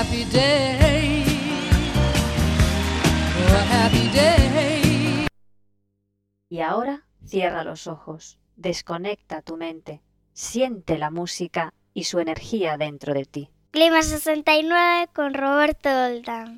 happy day. Oh, a happy day. Y ahora cierra los ojos, desconecta tu mente, siente la música y su energía dentro de ti. Clima 69 con Roberto Doldán.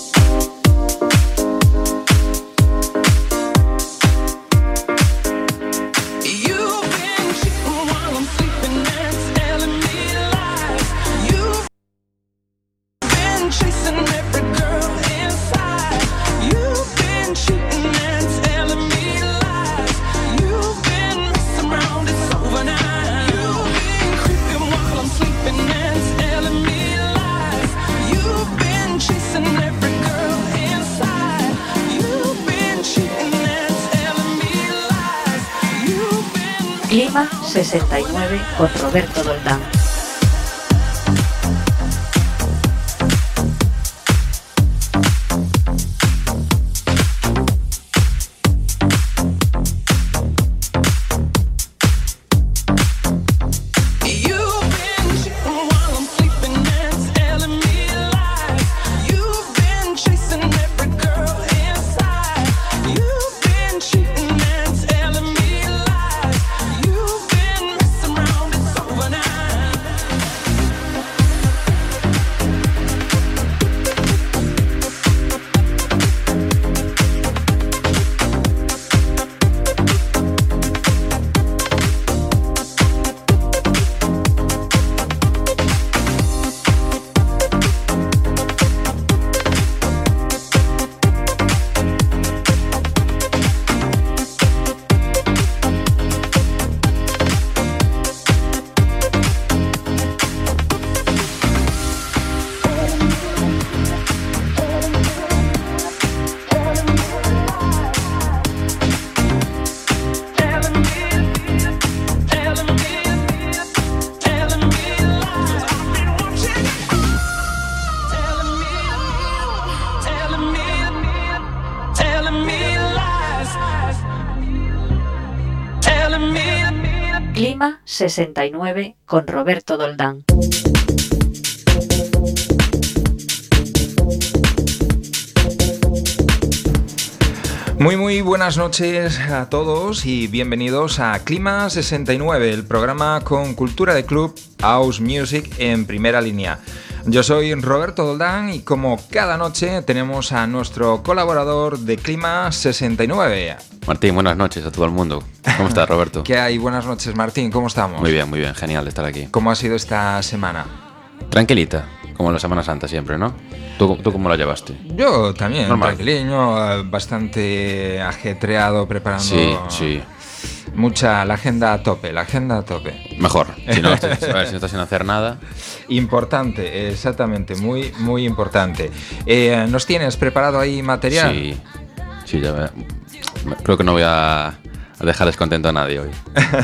Clima 69 con Roberto Doldán. Clima 69 con Roberto Doldán. Muy buenas noches a todos y bienvenidos a Clima 69, el programa con cultura de club, house music en primera línea. Yo soy Roberto Doldán y como cada noche tenemos a nuestro colaborador de Clima 69. Martín, buenas noches a todo el mundo. ¿Cómo estás, Roberto? ¿Qué hay? Buenas noches, Martín. ¿Cómo estamos? Muy bien. Genial de estar aquí. ¿Cómo ha sido esta semana? Tranquilita, como la Semana Santa siempre, ¿no? ¿Tú cómo la llevaste? Yo también, normal. Tranquiliño, bastante ajetreado, preparando... Sí. La agenda a tope. Mejor, si no estás sin hacer nada. Importante, exactamente, muy importante. ¿Nos tienes preparado ahí material? Sí, ya veo. Creo que no voy a dejar descontento a nadie hoy.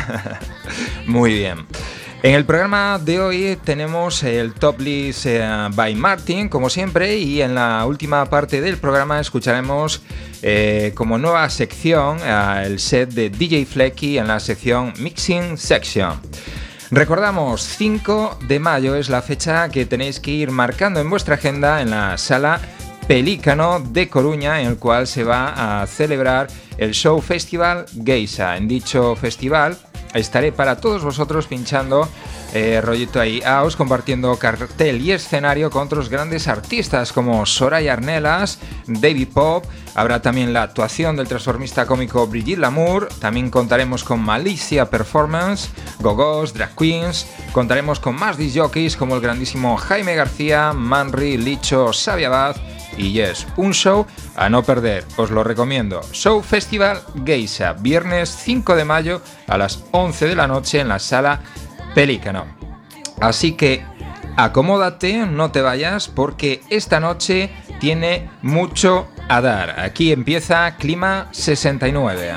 Muy bien. En el programa de hoy tenemos el Top List by Martin, como siempre, y en la última parte del programa escucharemos como nueva sección el set de DJ Flecky en la sección Mixing Section. Recordamos, 5 de mayo es la fecha que tenéis que ir marcando en vuestra agenda en la Sala Pelícano de Coruña, en el cual se va a celebrar el Show Festival Geisha. En dicho festival estaré para todos vosotros pinchando rollito ahí house, compartiendo cartel y escenario con otros grandes artistas como Soraya Arnelas, David Pop. Habrá también la actuación del transformista cómico Brigitte Lamour. También contaremos con Malicia Performance, Gogos, Drag Queens. Contaremos con más disc jockeys como el grandísimo Jaime García, Manri, Licho, Xavi Abad y Yes, un show a no perder, os lo recomiendo. Show Festival Geisha, viernes 5 de mayo a las 11 de la noche en la Sala Pelícano. Así que acomódate, no te vayas, porque esta noche tiene mucho a dar. Aquí empieza Clima 69.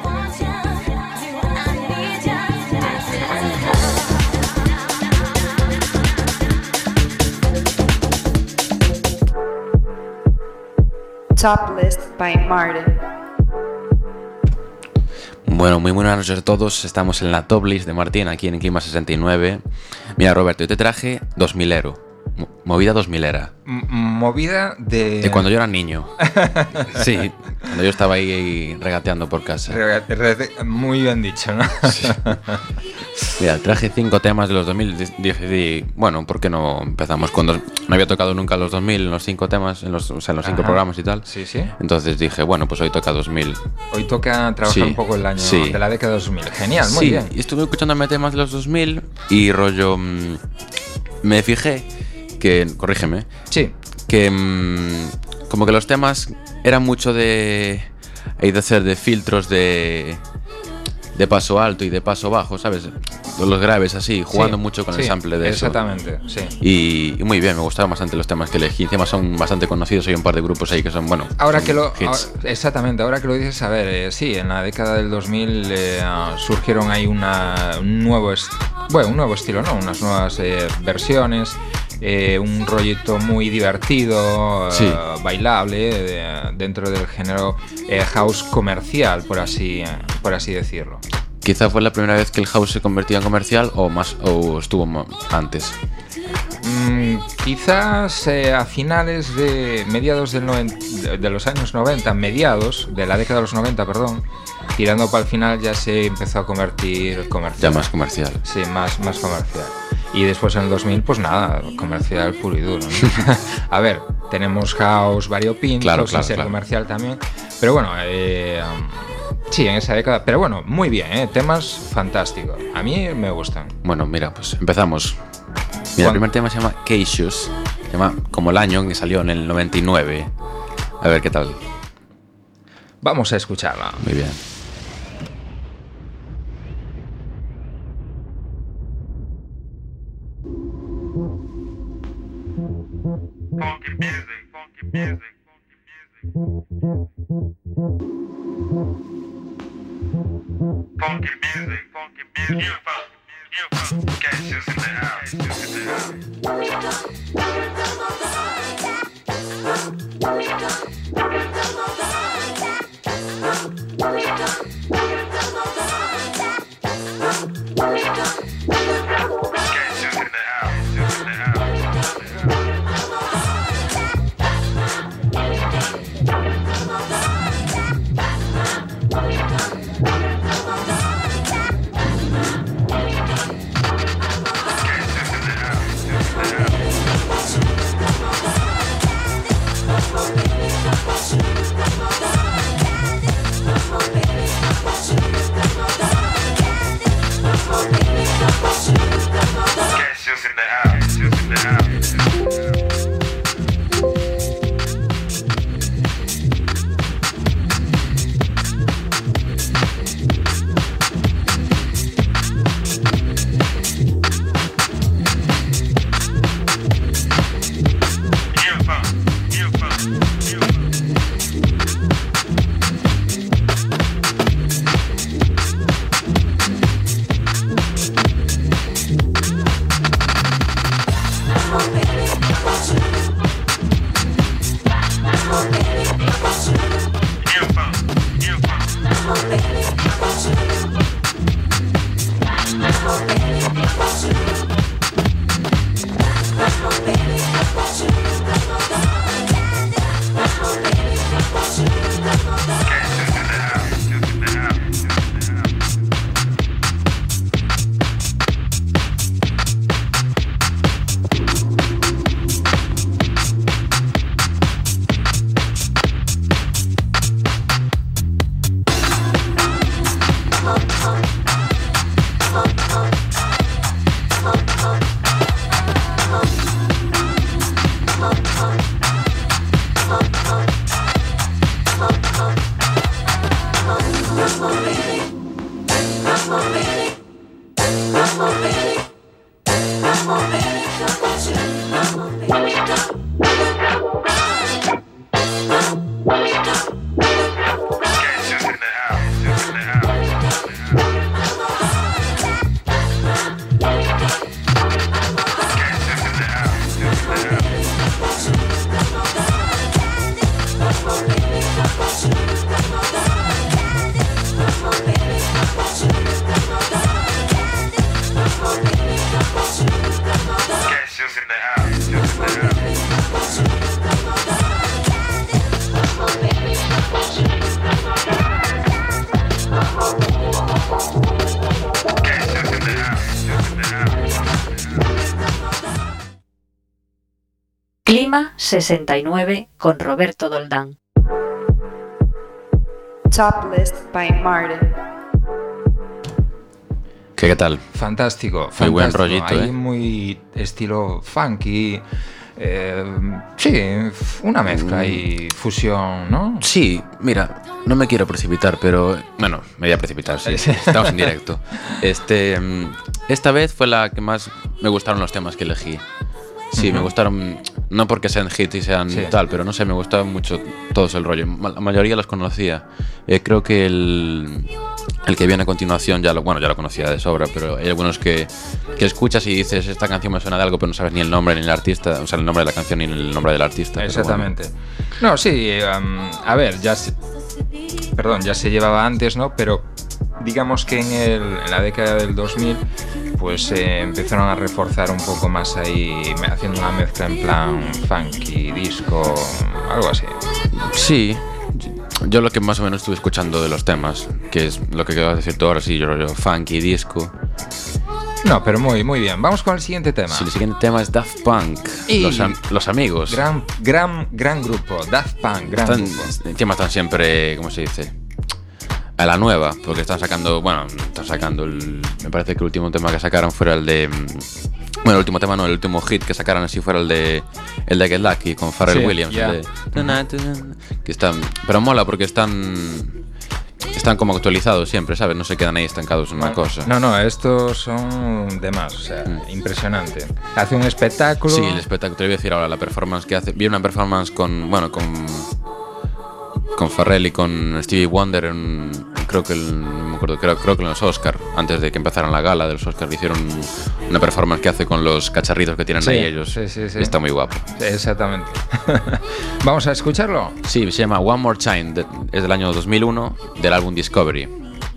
Top List by Martin. Bueno, muy buenas noches a todos. Estamos en la Top List de Martín aquí en Clima 69. Mira, Roberto, yo te traje 2000ero. Movida 2000 era. Movida de... De cuando yo era niño. Sí, cuando yo estaba ahí regateando por casa. Muy bien dicho, ¿no? Sí. Mira, traje 5 temas de los 2000. Dije, bueno, ¿por qué no empezamos? Cuando no había tocado nunca los 2000 en los 5 temas, en los 5 programas y tal. Sí, sí. Entonces dije, bueno, pues hoy toca 2000. Hoy toca trabajar un poco el año de la década 2000. Genial, muy bien. Y estuve escuchándome temas de los 2000 y rollo... me fijé que, corrígeme, sí, que como que los temas eran mucho de hacer de filtros de paso alto y de paso bajo, ¿sabes? Los graves así, jugando mucho con el sample de exactamente, eso. Sí. Y muy bien, me gustaron bastante los temas que elegí. Encima son bastante conocidos, hay un par de grupos ahí que son, bueno, ahora son que lo hits. Exactamente, ahora que lo dices, a ver, sí, en la década del 2000 surgieron ahí un nuevo estilo, ¿no? Unas nuevas versiones, un rollito muy divertido, bailable, dentro del género house comercial, por así decirlo. Quizá fue la primera vez que el house se convertía en comercial o estuvo antes. Quizás a finales de mediados de los años 90, mediados de la década de los 90, perdón, tirando para el final ya se empezó a convertir comercial. Ya más comercial. Sí, más comercial. Y después en el 2000, pues nada, comercial puro y duro, ¿no? A ver, tenemos house variopinto, claro, comercial también, pero bueno, sí, en esa década, pero bueno, muy bien, temas fantásticos, a mí me gustan. Bueno, mira, pues empezamos. Mira, el primer tema se llama Cautious, se llama como el año en que salió, en el 99. A ver qué tal. Vamos a escucharla. Muy bien. Funky music, funky music, funky music, funky music, Cautious in the house, Clima 69 con Roberto Doldán. Top List by Martin. ¿Qué tal? Fantástico. Muy buen rollito, Ahí muy estilo funky. Sí, una mezcla y fusión, ¿no? Sí, mira, no me quiero precipitar, pero... Bueno, me voy a precipitar, sí. Estamos en directo. Esta vez fue la que más me gustaron los temas que elegí. Sí, me gustaron, no porque sean hits y sean tal, pero no sé, me gustaba mucho todo el rollo. La mayoría los conocía. Creo que el que viene a continuación ya lo conocía de sobra, pero hay algunos que escuchas y dices, esta canción me suena de algo, pero no sabes ni el nombre ni el artista, o sea, el nombre de la canción ni el nombre del artista. Exactamente. Bueno. No, sí, a ver, ya se llevaba antes, ¿no? Pero digamos que en la década del 2000 pues empezaron a reforzar un poco más ahí, haciendo una mezcla en plan funky, disco, algo así. Sí, yo lo que más o menos estuve escuchando de los temas, que es lo que acabas de decir tú ahora, sí, yo funky, disco. No, pero muy bien. Vamos con el siguiente tema. Sí, el siguiente tema es Daft Punk, y los amigos. Gran grupo, Daft Punk, gran grupo. Encima están siempre, ¿cómo se dice? A la nueva, porque están sacando me parece que el último tema que sacaron fuera el de... Bueno, el último tema no, el último hit que sacaron así fuera el de Get Lucky con Pharrell Williams. Yeah. Que están, pero mola porque están como actualizados siempre, ¿sabes? No se quedan ahí estancados en una cosa. No, estos son de más, o sea, impresionante. Hace un espectáculo. Sí, el espectáculo, te voy a decir ahora, la performance que hace. Vi una performance con Pharrell y con Stevie Wonder creo que en los Oscar, antes de que empezaran la gala de los Oscar, hicieron una performance que hace con los cacharritos que tienen ahí ellos. Sí. Está muy guapo. Exactamente. ¿Vamos a escucharlo? Sí, se llama One More Time, es del año 2001, del álbum Discovery.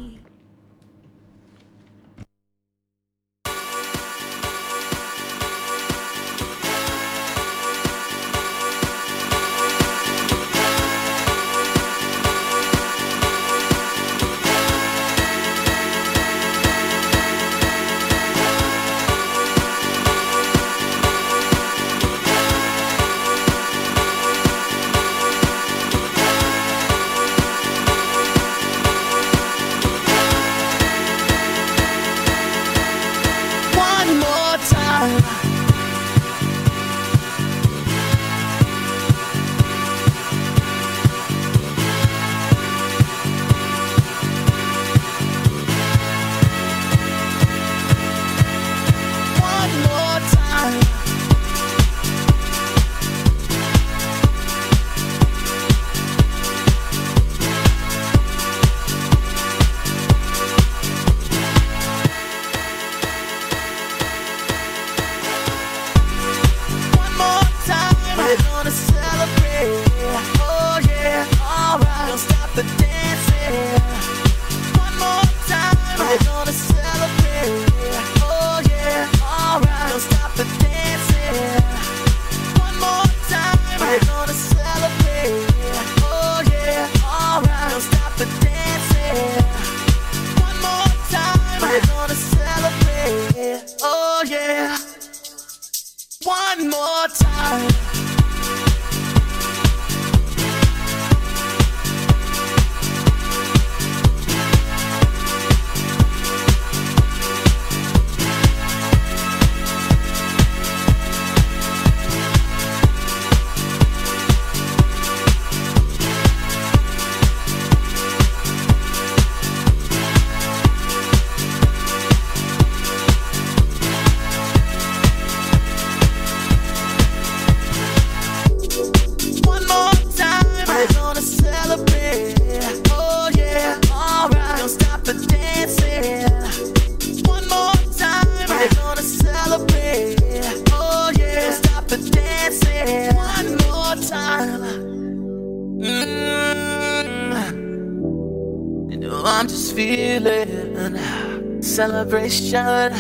Celebration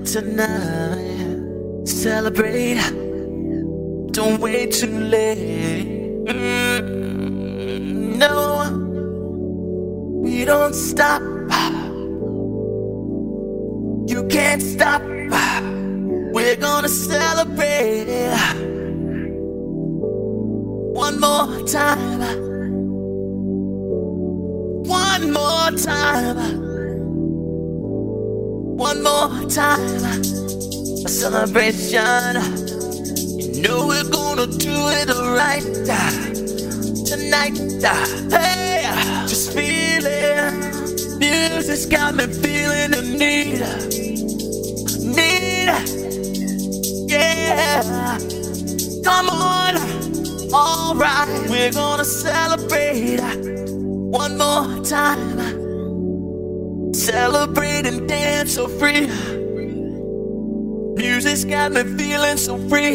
tonight. Celebrate. Don't wait too late. No, we don't stop. You can't stop. We're gonna celebrate. more time. One more time. One more time. A celebration. You know we're gonna do it right tonight. Hey, just feeling. Music's got me feeling the need. Yeah. Come on. Alright, we're gonna celebrate one more time. Celebrate and dance so free. Music's got me feeling so free.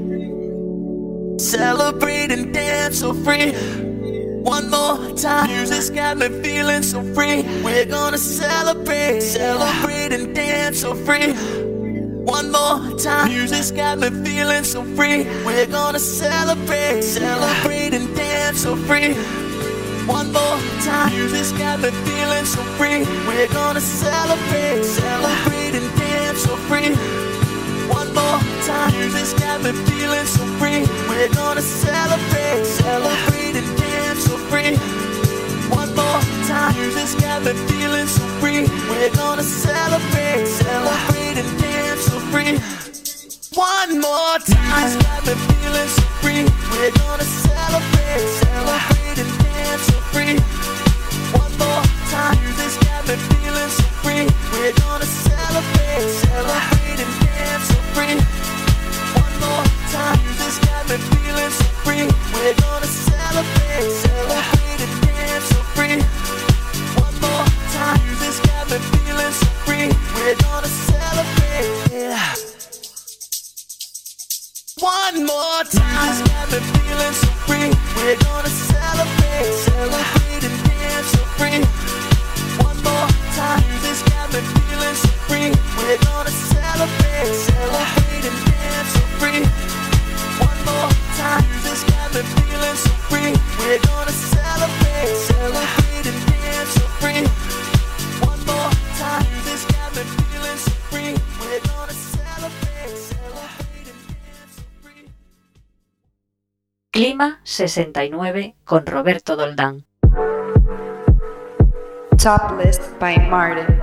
Celebrate and dance so free. One more time. Music's got me feeling so free. We're gonna celebrate and dance so free. One more time. Music's got me feeling so free. We're gonna celebrate and dance so free. One more time. Music's got me feeling so free. We're gonna celebrate and dance so free. One more time. Music's got me feeling so free. We're gonna celebrate and dance so free. One more time. Music's got me feeling so free. We're gonna celebrate and dance so free. One more time. Music's got me feeling so free. We're gonna celebrate and dance so free. One more time. Music's got me feeling so free. We're gonna celebrate and dance so free. One more time. Music's got me feeling so free. We're gonna celebrate and dance so free. One more time. Music's got me feeling so free. We're gonna celebrate. One more time. Music's got me feeling so free. We're gonna celebrate and dance so free. One more time. Music's got me feeling so free. We're gonna celebrate and dance so free. One more time. Music's got me feeling so free. We're gonna celebrate and dance so free. One more time. Music's got me feeling so free. We're gonna celebrate and dance so free. Clima 69 con Roberto Doldán. Top List by Martin.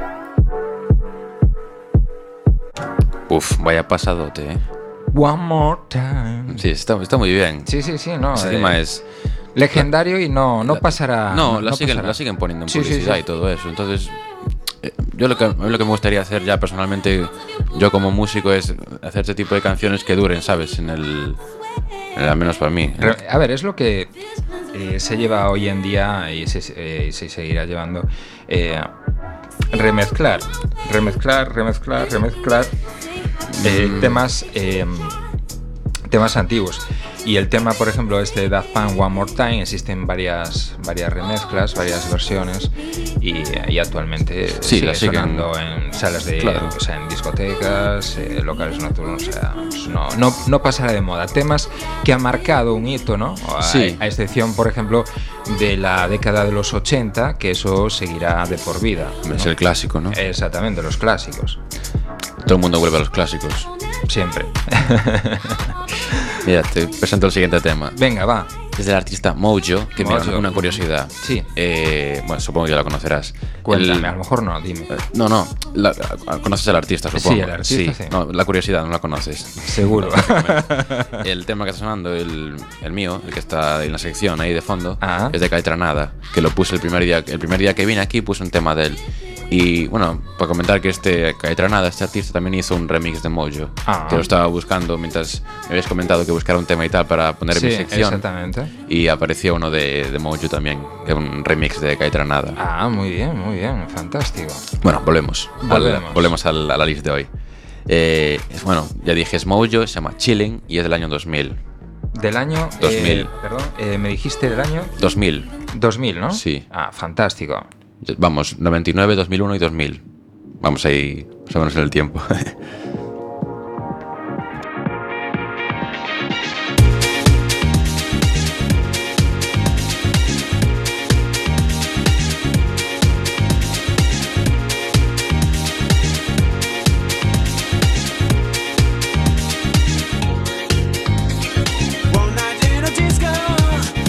Uf, vaya pasadote, ¿eh? One more time. Sí, está muy bien. Sí, no. Ese tema es legendario y no pasará. No, la pasará. siguen poniendo en Sí, publicidad sí. y todo eso. Entonces, yo lo que me gustaría hacer ya personalmente, yo como músico, es hacer este tipo de canciones que duren, ¿sabes? Al menos para mí. A ver, es lo que se lleva hoy en día y se seguirá llevando. Remezclar temas antiguos. Y el tema, por ejemplo, este Daft Punk One More Time, existen varias remezclas, varias versiones y actualmente sigue sonando en salas de, claro. O sea, en discotecas, locales nocturnos, o sea, pues no pasará de moda. Temas que han marcado un hito, ¿no? Sí. A excepción, por ejemplo, de la década de los 80, que eso seguirá de por vida, ¿no? Es el clásico, ¿no? Exactamente, los clásicos. Todo el mundo vuelve a los clásicos. Siempre. Mira, te presento el siguiente tema. Venga, va. Es del artista Mojo, que Mojo. mira, una curiosidad. Sí. Bueno, supongo que ya la conocerás. Cuéntame, a lo mejor no, dime. No, conoces al artista, supongo. Sí, el artista, sí. No, la curiosidad no la conoces. Seguro. El tema que está sonando, el mío, el que está en la sección ahí de fondo, Ah. es de Caetranada, que lo puse el primer día que vine aquí, puse un tema de él. Y bueno, para comentar que este Caetranada, este artista, también hizo un remix de Mojo, que lo estaba buscando mientras me habías comentado que buscara un tema y tal para poner en mi sección. Exactamente. Y apareció uno de Mojo también, que es un remix de Caetranada. Ah, muy bien, fantástico. Bueno, volvemos a la lista de hoy. Bueno, ya dije, es Mojo, se llama Chilling y es del año 2000. Del año 2000. Perdón, me dijiste del año 2000. 2000, ¿no? Sí. Ah, fantástico. Vamos, 99, 2001 y 2000. Vamos ahí, más o menos en el tiempo. One night in a disco,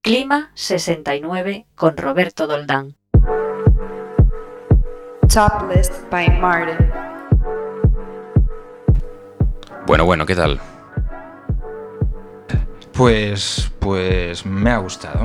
Clima 69 con Roberto Doldán. Top List by Martin. Bueno, ¿qué tal? Pues me ha gustado,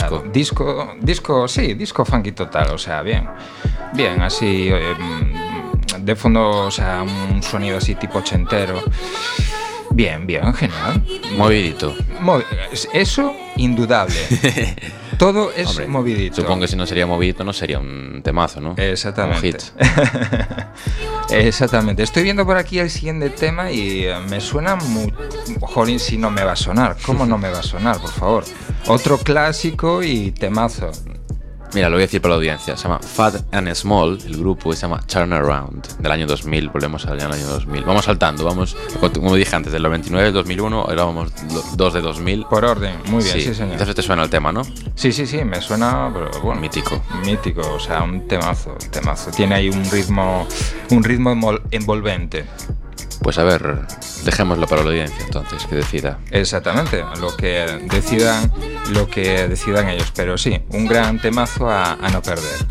Disco funky total, o sea, bien, así, de fondo, o sea, un sonido así tipo ochentero. Bien, genial. Movidito. Eso, indudable. Todo es Hombre, movidito. Supongo que si no sería movidito no sería un temazo, ¿no? Exactamente. Un hit. Exactamente. Estoy viendo por aquí el siguiente tema y me suena muy... Jolín, si no me va a sonar. ¿Cómo no me va a sonar, por favor? Otro clásico y temazo. Mira, lo voy a decir para la audiencia. Se llama Fat and Small, el grupo, y se llama Turnaround, del año 2000. Volvemos al año 2000. Vamos saltando, como dije antes, del 99, del 2001, ahora vamos 2 de 2000. Por orden, muy bien, sí señor. Entonces te suena el tema, ¿no? Sí, me suena, pero bueno. Mítico, o sea, un temazo. Tiene ahí un ritmo envolvente. Pues a ver, dejémoslo para la audiencia entonces, que decida. Exactamente, lo que decidan ellos, pero sí, un gran temazo a no perder.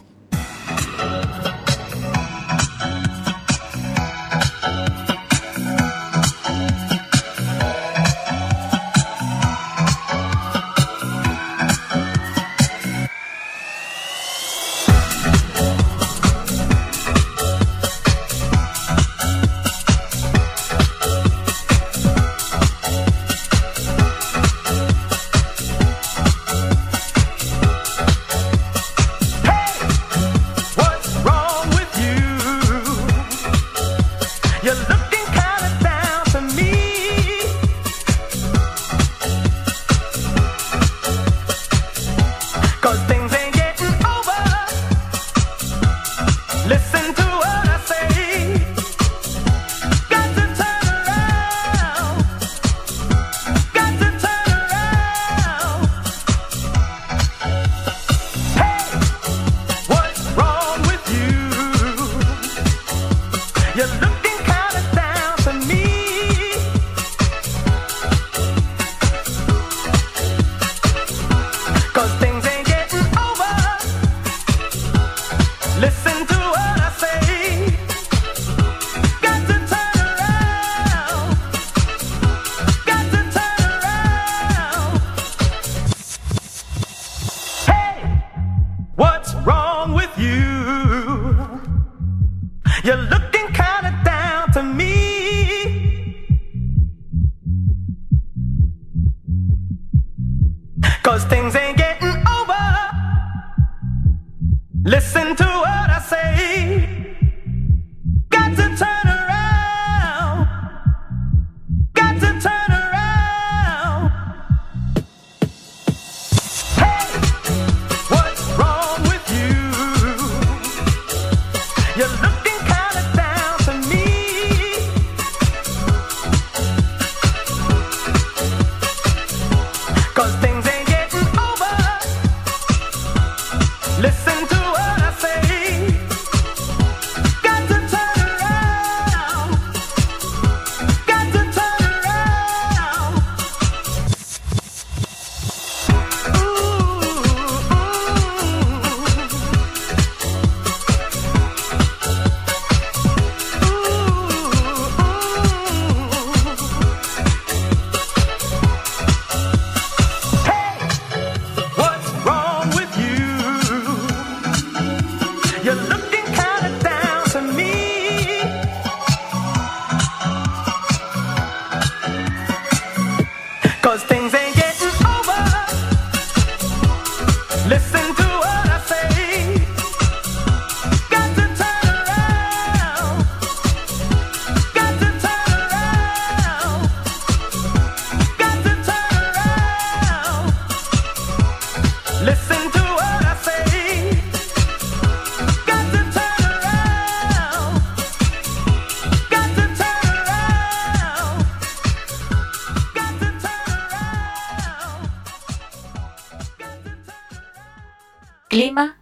Clima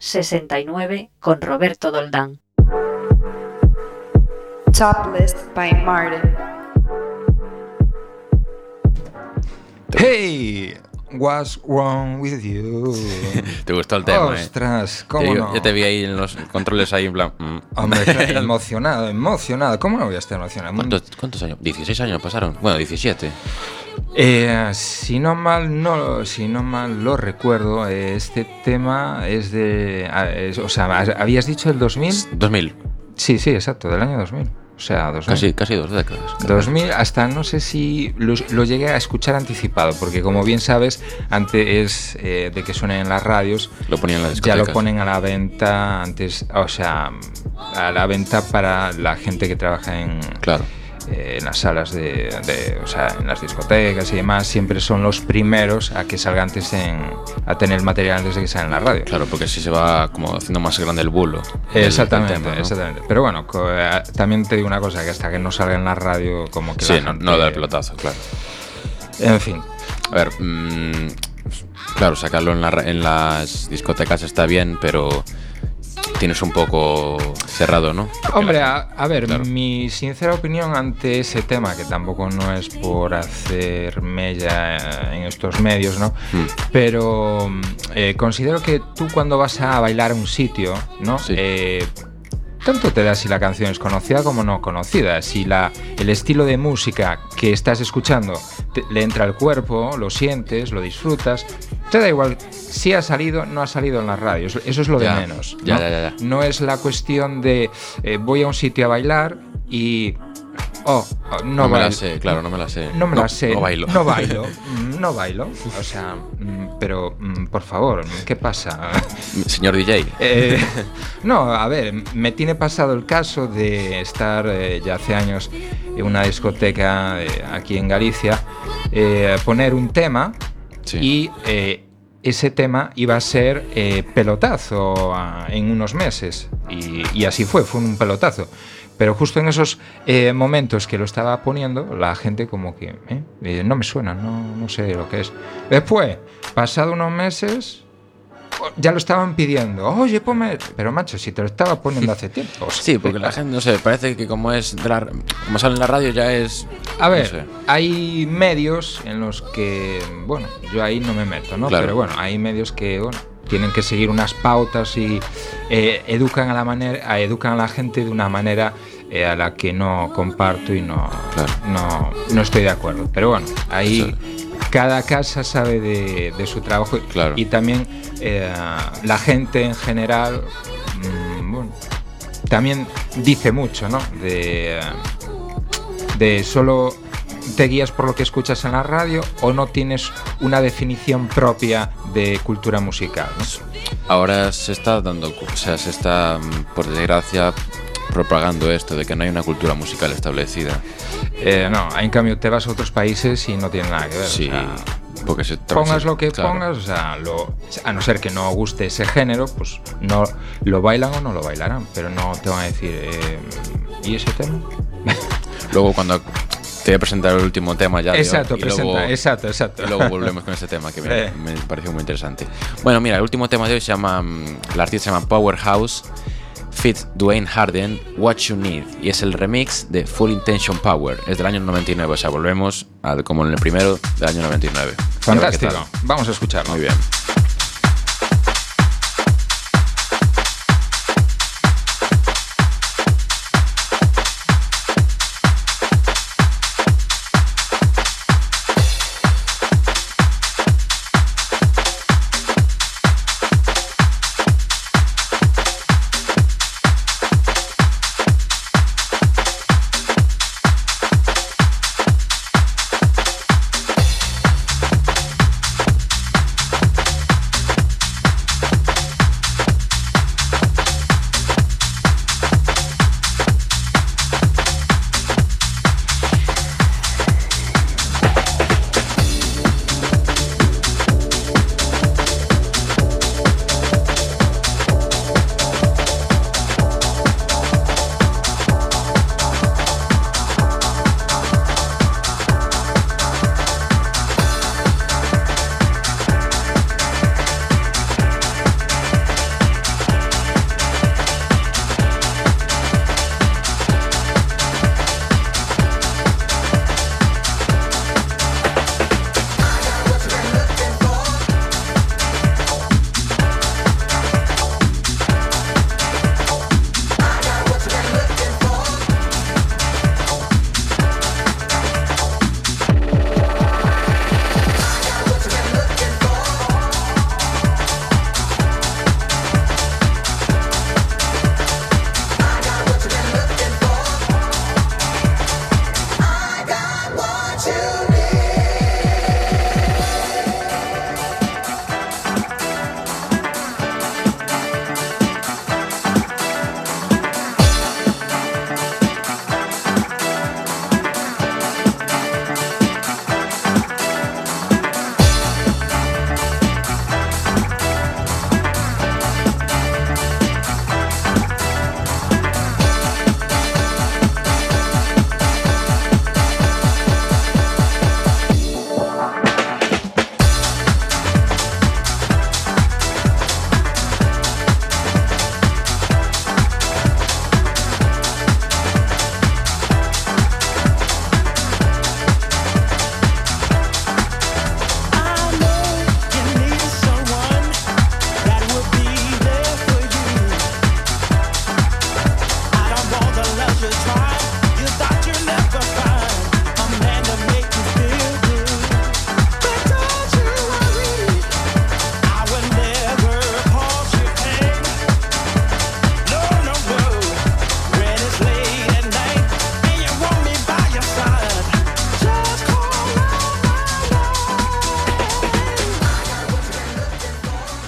69 con Roberto Doldán. Top List by Martin. ¡Hey! What's Wrong With You. Te gustó el tema, Ostras, ¿cómo no? Yo te vi ahí en los controles ahí en plan... Hombre, emocionado. ¿Cómo no voy a estar emocionado? ¿Cuántos años? 16 años pasaron. Bueno, 17. Si no mal lo recuerdo, este tema es de... o sea, ¿habías dicho el 2000? 2000. Sí, exacto, del año 2000. O sea, 2000. Casi 2 décadas. 2000, hasta no sé si lo llegué a escuchar anticipado, porque como bien sabes, antes de que suenen en las radios, lo ponían en las discotecas. Ya lo ponen a la venta antes, o sea, a la venta para la gente que trabaja en las salas o sea, en las discotecas y demás. Siempre son los primeros a que salga antes a tener el material antes de que salga en la radio. Claro, porque así se va como haciendo más grande el bulo. Exactamente, tema, ¿no? exactamente. Pero bueno, también te digo una cosa, que hasta que no salga en la radio, como que sí, la gente... no da el pelotazo, claro. En fin. A ver, claro, sacarlo en las discotecas está bien, pero tienes un poco cerrado, ¿no? Porque hombre, a ver, claro, mi sincera opinión ante ese tema, que tampoco no es por hacer mella en estos medios, ¿no? Pero considero que tú cuando vas a bailar a un sitio, ¿no? Sí. Tanto te da si la canción es conocida como no conocida, si el estilo de música que estás escuchando le entra al cuerpo, lo sientes, lo disfrutas, te da igual si ha salido, no ha salido en las radios, eso es lo de menos, ¿no? Ya. No es la cuestión de voy a un sitio a bailar y... no me la sé, claro, no me la sé. No me la sé. No bailo. No bailo. O sea, pero por favor, ¿qué pasa? Señor DJ. No, a ver, me tiene pasado el caso de estar ya hace años en una discoteca aquí en Galicia, poner un tema, sí, y ese tema iba a ser pelotazo en unos meses. Y así fue un pelotazo. Pero justo en esos momentos que lo estaba poniendo, la gente como que no me suena, no sé lo que es. Después, pasado unos meses, ya lo estaban pidiendo. Oye, ponme... Pero macho, si te lo estaba poniendo hace tiempo. Sí, porque la gente, no sé, parece que como sale en la radio ya es... A ver, no sé, hay medios en los que, bueno, yo ahí no me meto, ¿no? Claro. Pero bueno, hay medios que, bueno, tienen que seguir unas pautas y educan a la gente de una manera a la que no comparto y no estoy de acuerdo. Pero bueno, ahí cada casa sabe de su trabajo, claro, y también la gente en general, bueno, también dice mucho, ¿no? De solo te guías por lo que escuchas en la radio o no tienes una definición propia de cultura musical, ¿no? Ahora se está por desgracia propagando esto de que no hay una cultura musical establecida. No, en cambio te vas a otros países y no tiene nada que ver. Sí, o sea, porque pongas lo que pongas, o sea, a no ser que no guste ese género, pues no lo bailan o no lo bailarán, pero no te van a decir ¿y ese tema? Luego cuando te voy a presentar el último tema ya. Exacto, exacto. Y luego volvemos con este tema que me pareció muy interesante. Bueno, mira, el último tema de hoy se llama, el artista se llama Powerhouse, feat. Dwayne Harden, What You Need, y es el remix de Full Intention Power, es del año 99, o sea, volvemos como en el primero del año 99. Fantástico, vamos a escucharlo. Muy bien.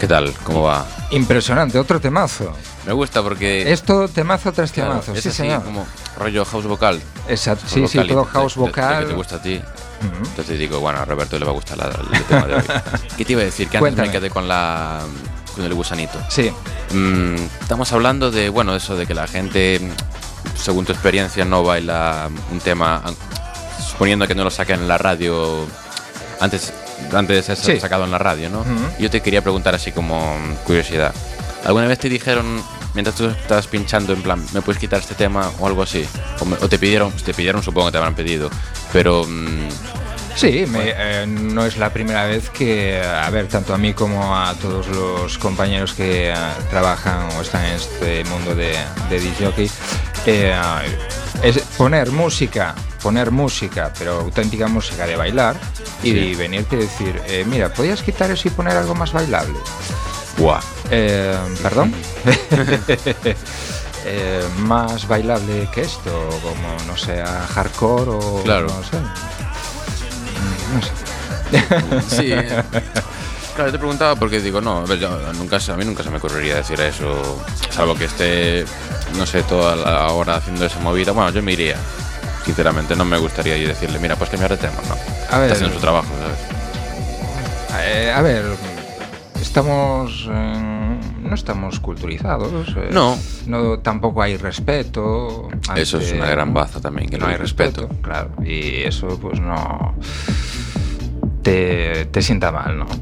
¿Qué tal? ¿Cómo va? Impresionante, otro temazo. Me gusta porque... Esto temazo tras temazo, claro, es sí así, señor. como rollo house vocal. Exacto, House sí, vocal, todo house vocal. Que te gusta a ti. Entonces digo, bueno, a Roberto le va a gustar el tema de hoy. ¿Qué te iba a decir? Que antes Cuéntame. me quedé con el gusanito. Sí. Estamos hablando de, bueno, eso de que la gente, según tu experiencia, no baila un tema, suponiendo que no lo saquen en la radio antes de ser Sí. sacado en la radio, ¿no? Yo te quería preguntar así como curiosidad. ¿Alguna vez te dijeron, mientras tú estás pinchando, en plan, ¿me puedes quitar este tema o algo así? O te pidieron, supongo que te habrán pedido, pero... Sí, no es la primera vez que, a ver, tanto a mí como a todos los compañeros que trabajan o están en este mundo de disc jockey, es poner música, pero auténtica música de bailar y Sí. venirte y decir, mira, ¿podrías quitar eso y poner algo más bailable? ¡Buah! ¿Perdón? Más bailable que esto, como, no sé, hardcore o... Claro. No sé. Sí. Claro, te preguntaba porque digo, no, a ver, a mí nunca se me ocurriría decir eso, salvo que esté, no sé, toda la hora haciendo esa movida. Bueno, yo me iría, sinceramente, no me gustaría yo decirle, mira, pues cambiar de tema, no. A ver, está haciendo su trabajo, ¿sabes? A ver, no estamos culturizados. No. Tampoco hay respeto. Eso es una gran baza también, que no hay respeto. Claro, y eso pues no... Te sienta mal, ¿no?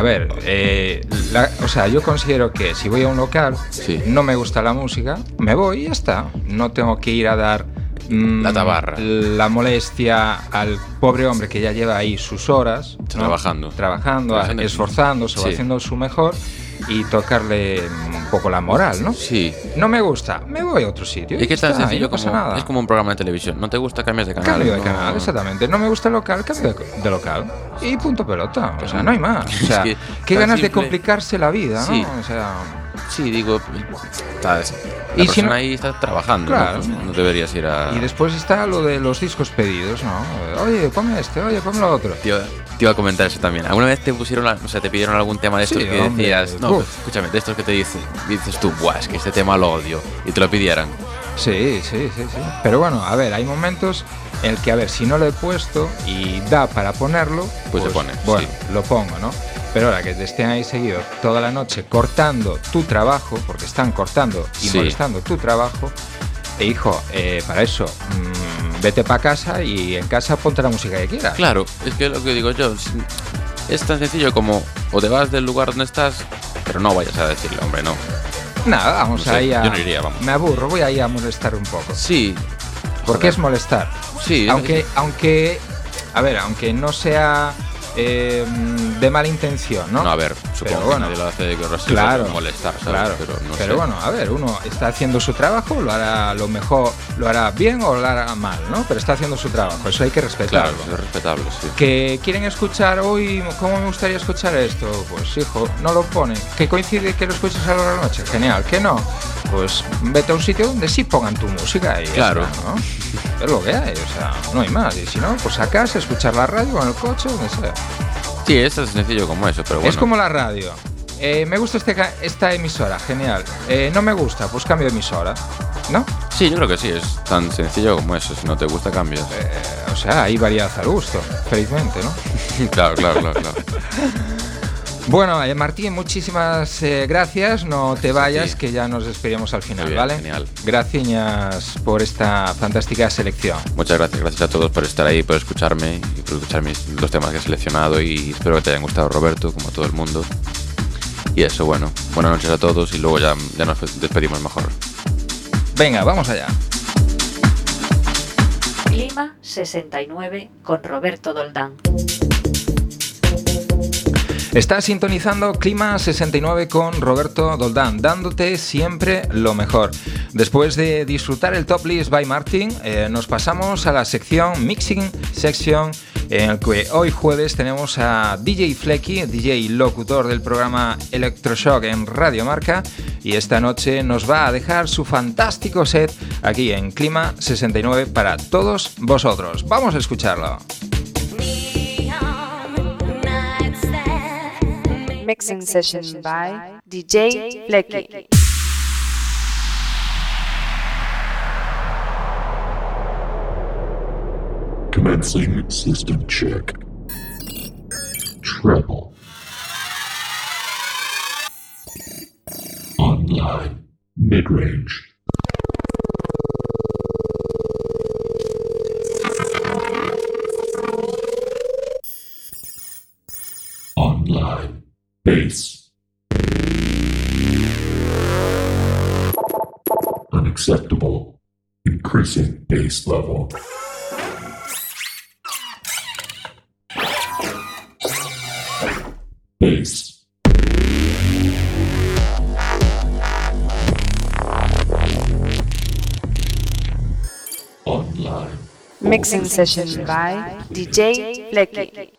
O sea, yo considero que si voy a un local, Sí. no me gusta la música, me voy y ya está. No tengo que ir a dar La tabarra. la molestia al pobre hombre que ya lleva ahí sus horas, ¿no? Trabajando, esforzándose o sí. haciendo su mejor, y tocarle un poco la moral, ¿no? Sí. No me gusta, me voy a otro sitio. Es que es tan está, y sencillo no pasa como... nada. Es como un programa de televisión. ¿No te gusta? Cambias de canal. Cambio de no- canal, exactamente. No me gusta el local, cambio de local. Y punto pelota. O sea, no hay más. O sea, Es que qué tan ganas de simple. complicarse la vida, ¿no? Sí. O sea, Sí, digo... La Y si persona no- ahí está trabajando, Claro. ¿no? Pues no deberías ir a... y después está lo de los discos pedidos, ¿no? Oye, ponme este, oye, ponme lo otro. Te iba a comentar eso también. ¿Alguna vez te pusieron, te pidieron algún tema de estos Sí, que hombre, decías, no, uf. pues, escúchame, de estos que te dices tú, buah, es que este tema lo odio, y te lo pidieran? Sí. Pero bueno, a ver, hay momentos en el que, a ver, si no lo he puesto y da para ponerlo, Pues se pone, Bueno, sí. lo pongo, ¿no? Pero ahora que te estén ahí seguido toda la noche cortando tu trabajo, porque están cortando y Sí. molestando tu trabajo, hijo, para eso, vete para casa y en casa ponte la música que quieras. Claro, es que lo que digo yo, es tan sencillo como o te vas del lugar donde estás, pero no vayas a decirle, hombre, no. Nada, vamos No sé, ahí a... yo no iría, vamos. Me aburro, voy ahí a molestar un poco. Sí. Porque es molestar. Sí. Aunque, aunque no sea de mala intención, ¿no? No, a ver, supongo que bueno, nadie lo hace de que claro, molestar, ¿sabes? claro. Pero no sé. Bueno, a ver, uno está haciendo su trabajo, lo hará lo mejor, lo hará bien o lo hará mal, ¿no? Pero está haciendo su trabajo, eso hay que respetarlo. Claro, es respetable, sí. Que quieren escuchar hoy, ¿cómo me gustaría escuchar esto? Pues hijo, no lo ponen. Que coincide que lo escuchas a la hora de la noche, genial. Que no, pues vete a un sitio donde sí pongan tu música y ya Claro. está, ¿no? Es lo que hay, o sea, no hay más. Y si no, pues a casa, escuchar la radio o en el coche, donde sea. Sí, es tan sencillo como eso, pero bueno. Es como la radio. Me gusta esta emisora, genial. No me gusta, pues cambio de emisora, ¿no? Sí, yo creo que sí, es tan sencillo como eso. Si no te gusta, cambias. O sea, hay variedad al gusto, felizmente, ¿no? Claro. Bueno, Martín, muchísimas gracias. No te vayas, Sí. que ya nos despedimos al final, Muy bien, ¿vale? genial. Gracias por esta fantástica selección. Muchas gracias a todos por estar ahí, por escucharme y por escuchar los temas que he seleccionado, y espero que te hayan gustado, Roberto, como a todo el mundo. Y eso, bueno, buenas noches a todos y luego ya nos despedimos mejor. Venga, vamos allá. Clima 69 con Roberto Doldán. Estás sintonizando Clima 69 con Roberto Doldán, dándote siempre lo mejor. Después de disfrutar el Top List by Martin, nos pasamos a la sección Mixing Section, en el que hoy jueves tenemos a DJ Flecky, DJ locutor del programa Electroshock en Radio Marca, y esta noche nos va a dejar su fantástico set aquí en Clima 69 para todos vosotros. Vamos a escucharlo. Mixing session by DJ Flecky. Commencing system check. Treble. Online. Mid-range. Online. Bass. Unacceptable. Increasing bass level. Bass. Online. Mixing session by DJ Flecky.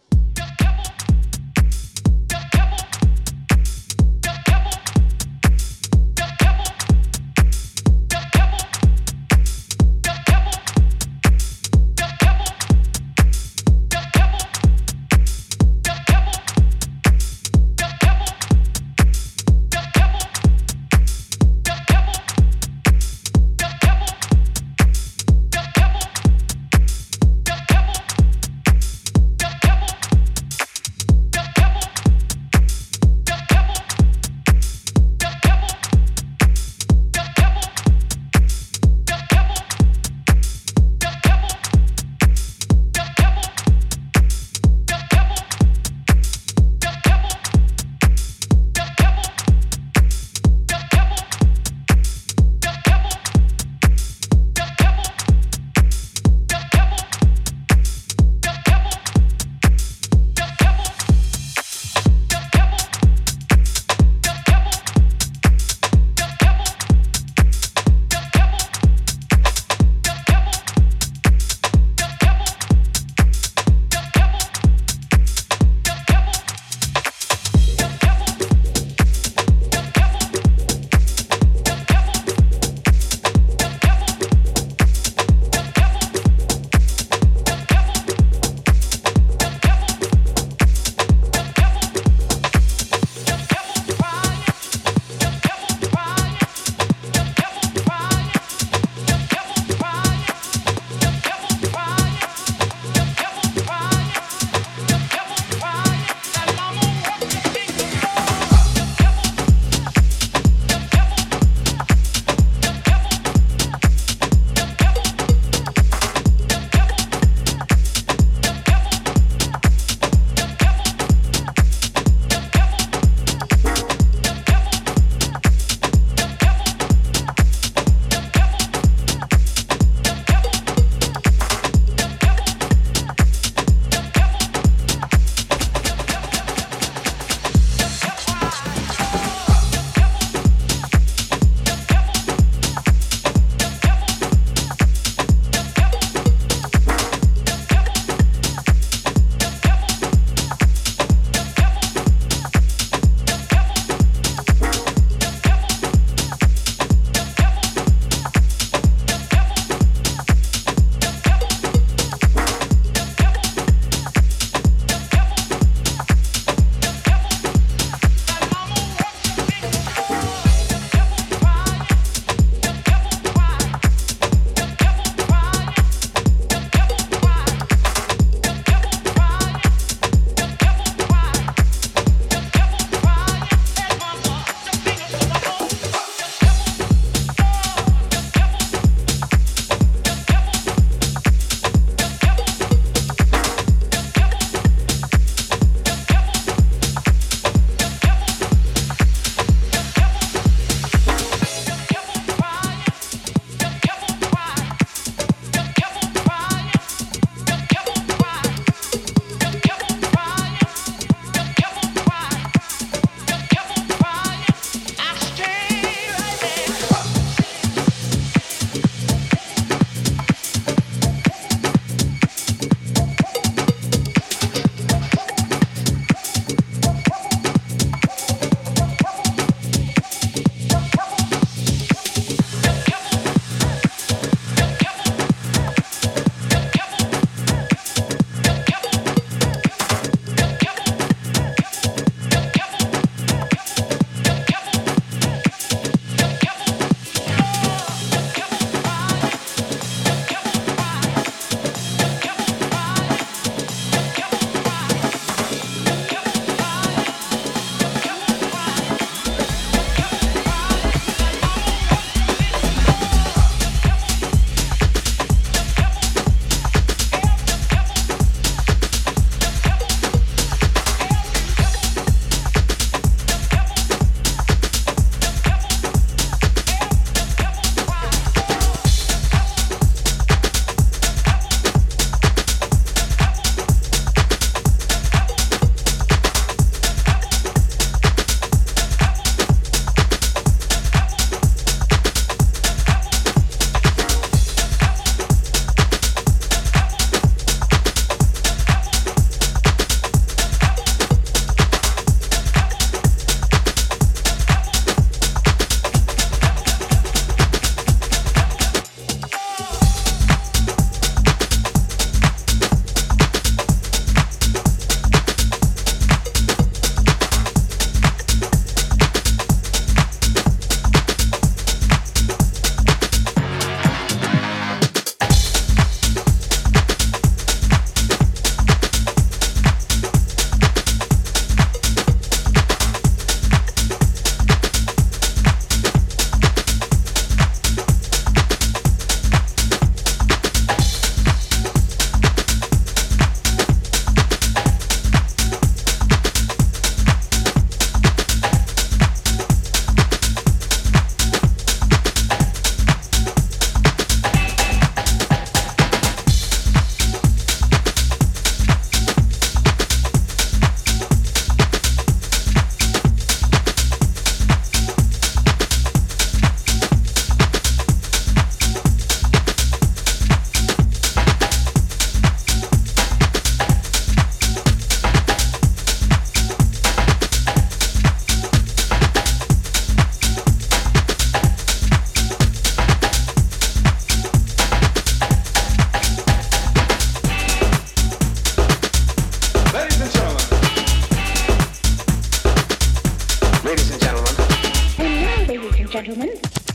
Ladies and gentlemen. And now, ladies and gentlemen.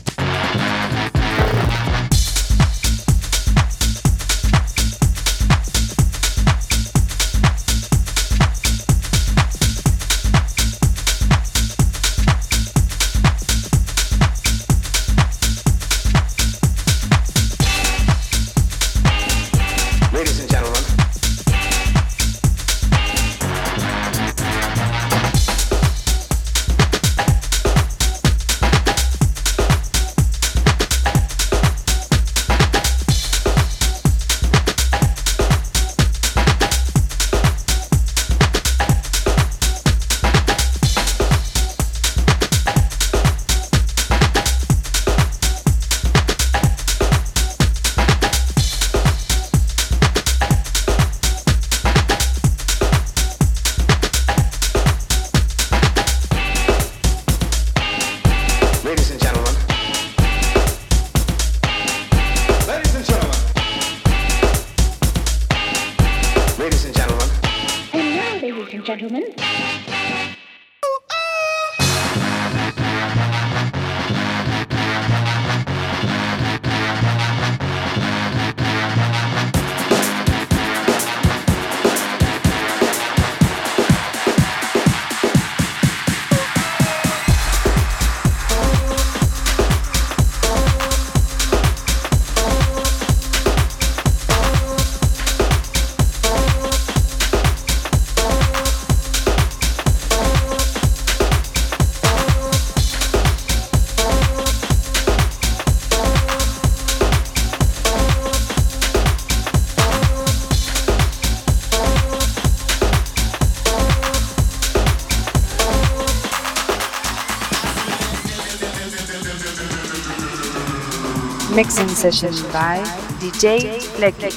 Ladies and gentlemen. Ladies and gentlemen. Ladies and gentlemen. Ladies and gentlemen. And now, ladies and gentlemen. Mixing session by DJ Flecky.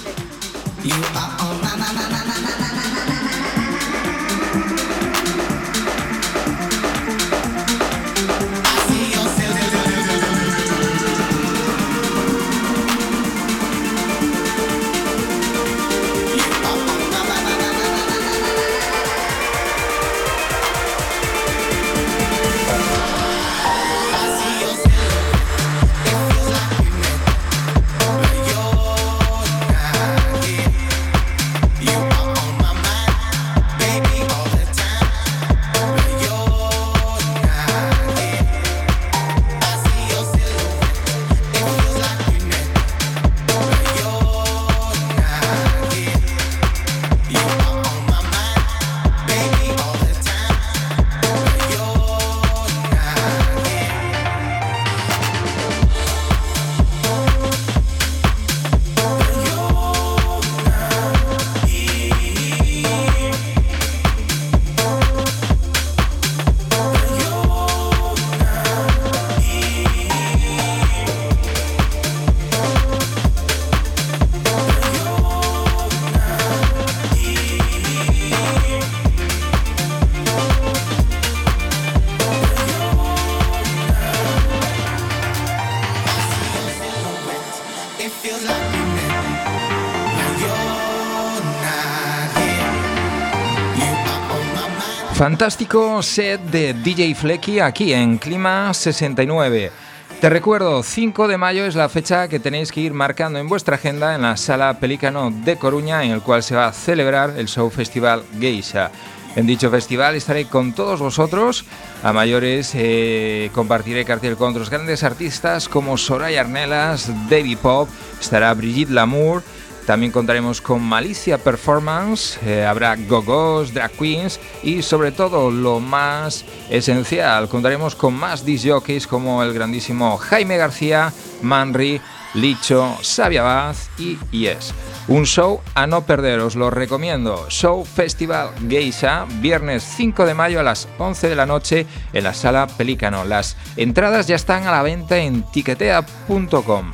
Fantástico set de DJ Flecky aquí en Clima 69. Te recuerdo, 5 de mayo es la fecha que tenéis que ir marcando en vuestra agenda en la Sala Pelícano de Coruña, en el cual se va a celebrar el Show Festival Geisha. En dicho festival estaré con todos vosotros. A mayores compartiré cartel con otros grandes artistas como Soraya Arnelas, Davy Pop, estará Brigitte Lamour. También contaremos con Malicia Performance, habrá go-go's, drag queens y sobre todo lo más esencial, contaremos con más disc jockeys como el grandísimo Jaime García, Manri, Licho, Sabia Baz y Yes. Un show a no perder, os lo recomiendo. Show Festival Geisha, viernes 5 de mayo a las 11 de la noche en la Sala Pelícano. Las entradas ya están a la venta en tiquetea.com.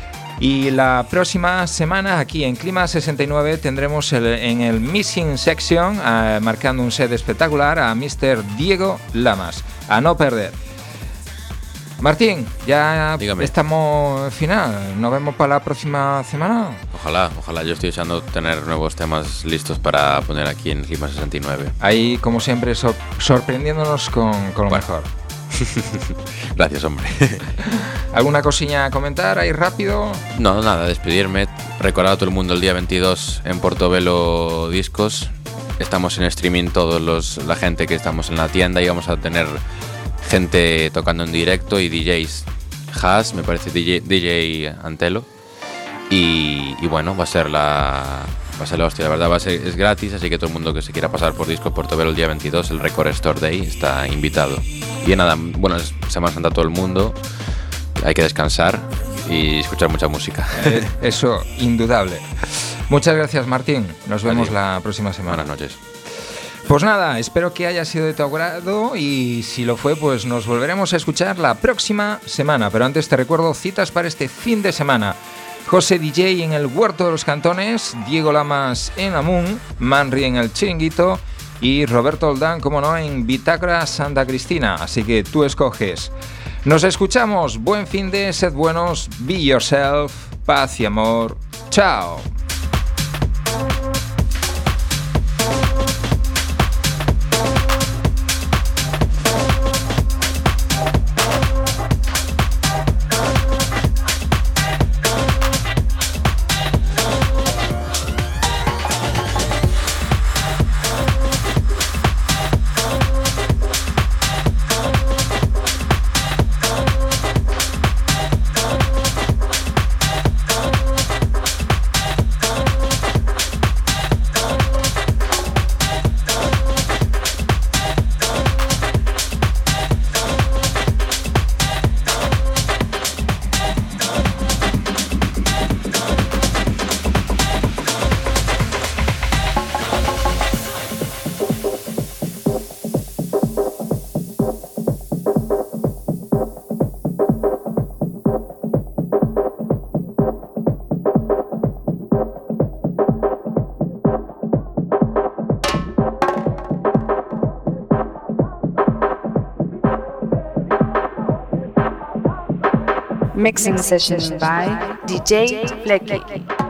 Y la próxima semana aquí en Clima 69 tendremos en el Missing Section, marcando un set espectacular, a Mr. Diego Lamas. A no perder. Martín, ya Dígame. Estamos al final. Nos vemos para la próxima semana. ojalá. Yo estoy deseando tener nuevos temas listos para poner aquí en Clima 69. Ahí, como siempre, sorprendiéndonos con lo mejor. Gracias, hombre. ¿Alguna cosilla a comentar ahí rápido? No, nada, despedirme. Recordar a todo el mundo el día 22 en Portobelo Discos. Estamos en streaming la gente que estamos en la tienda y vamos a tener gente tocando en directo y DJs. Haas, me parece DJ Antelo. Y bueno, va a ser la hostia, la verdad, es gratis, así que todo el mundo que se quiera pasar por Disco Portobelo el día 22, el Record Store Day, está invitado. Y nada, bueno, es Semana Santa todo el mundo, hay que descansar y escuchar mucha música. Eso, indudable. Muchas gracias, Martín. Nos vemos la próxima semana. Buenas noches. Pues nada, espero que haya sido de tu agrado y si lo fue, pues nos volveremos a escuchar la próxima semana. Pero antes te recuerdo citas para este fin de semana. José DJ en el Huerto de los Cantones, Diego Lamas en Amun, Manri en el Chiringuito y Roberto Oldán, como no, en Bitácora Santa Cristina. Así que tú escoges. Nos escuchamos. Buen fin de, sed buenos, be yourself, paz y amor. Chao. Mixing session by DJ Flecky.